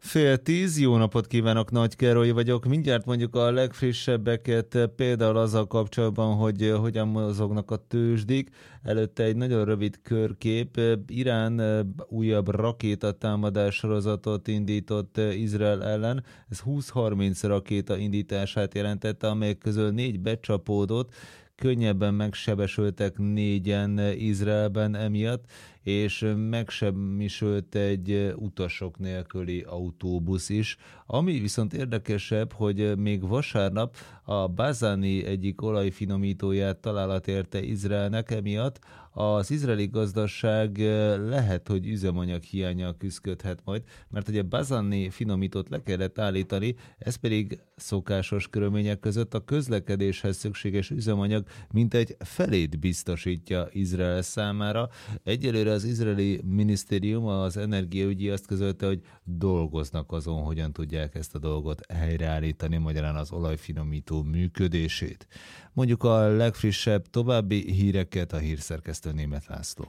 9:30, jó napot kívánok, Nagy Károly vagyok. Mindjárt mondjuk a legfrissebbeket, például azzal kapcsolatban, hogy hogyan mozognak a tőzsdik. Előtte egy nagyon rövid körkép. Irán újabb rakétatámadás sorozatot indított Izrael ellen. Ez 20-30 rakéta indítását jelentette, amelyek közül 4 becsapódott. Könnyebben megsebesültek 4-en Izraelben emiatt, és megsemmisült egy utasok nélküli autóbusz is. Ami viszont érdekesebb, hogy még vasárnap a Bazani egyik olajfinomítóját találat érte Izraelnek, emiatt az izraeli gazdaság lehet, hogy üzemanyag hiánnyal küszködhet majd, mert ugye Bazani finomítót le kellett állítani, ez pedig szokásos körülmények között a közlekedéshez szükséges üzemanyag mintegy felét biztosítja Izrael számára. Egyelőre az izraeli minisztérium, az energiaügyi azt közölte, hogy dolgoznak azon, hogyan tudják ezt a dolgot helyreállítani, magyarán az olajfinomító működését. Mondjuk a legfrissebb további híreket a hírszerkesztő Németh László.